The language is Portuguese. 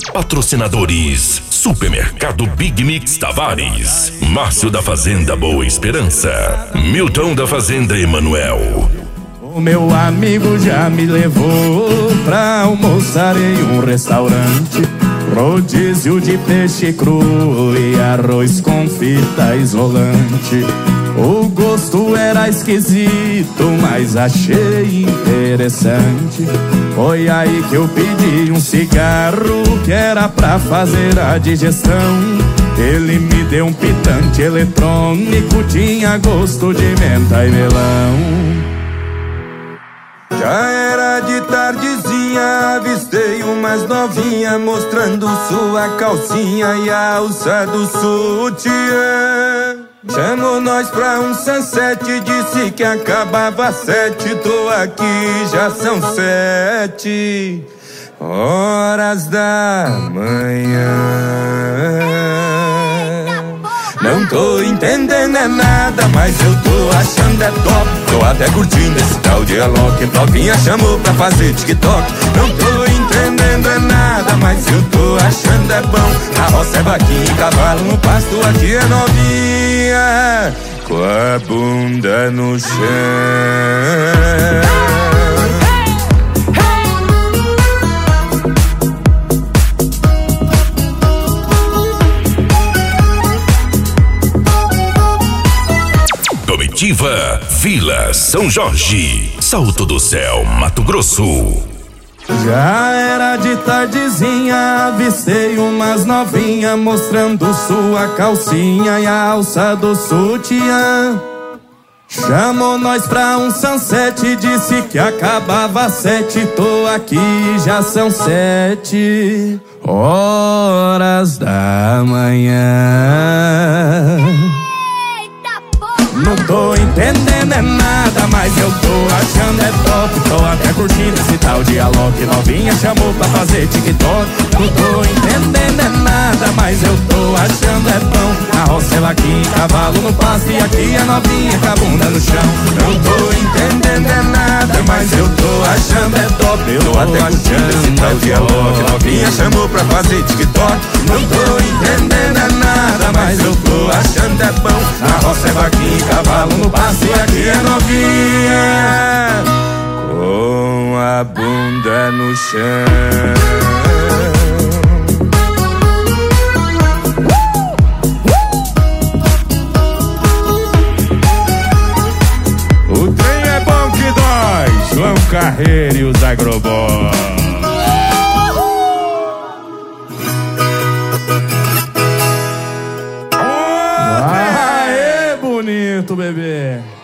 Patrocinadores: Supermercado Big Mix Tavares, Márcio da Fazenda Boa Esperança, Milton da Fazenda Emanuel. O meu amigo já me levou pra almoçar em um restaurante, rodízio de peixe cru e arroz com fita isolante. O gosto era esquisito, mas achei interessante. Foi aí que eu pedi um cigarro que era pra fazer a digestão. Ele me deu um pitante eletrônico, tinha gosto de menta e melão. Já era de tardezinha, avistei umas novinha mostrando sua calcinha e a alça do sutiã. Chamou nós pra um sunset, disse que acabava às 7. Tô aqui, já são 7 horas da manhã. Não tô entendendo é nada, mas eu tô achando é top. Tô até curtindo esse tal de Alok. Novinha chamou pra fazer TikTok. Não tô entendendo é nada, mas eu tô achando é bom. A roça é vaquinha, cavalo no pasto, aqui é novinha com a bunda no chão. Comitiva Vila São Jorge, Salto do Céu, Mato Grosso. Já era de tardezinha, avistei umas novinha mostrando sua calcinha e a alça do sutiã. Chamou nós pra um sunset, disse que acabava às 7. Tô aqui, já são 7 horas da manhã. Não tô entendendo é nada, mas eu tô achando é top. Tô até curtindo esse tal de Alok. Novinha chamou pra fazer TikTok. Não tô entendendo é nada, mas eu tô achando é bom. A roça é vaquinha, cavalo no pasto, e aqui é novinha com a bunda no chão. Não tô entendendo é nada, mas eu tô achando é top. Eu tô até curtindo esse tal de Alok. Novinha chamou pra fazer TikTok. Não tô entendendo é nada, mas eu tô achando é bom. A roça é vaquinha, cavalo no pasto, e aqui é novinha com a bunda no chão. O trem é bom que dói, João Carreiro e os Agroboys. Aê, bonito, bebê.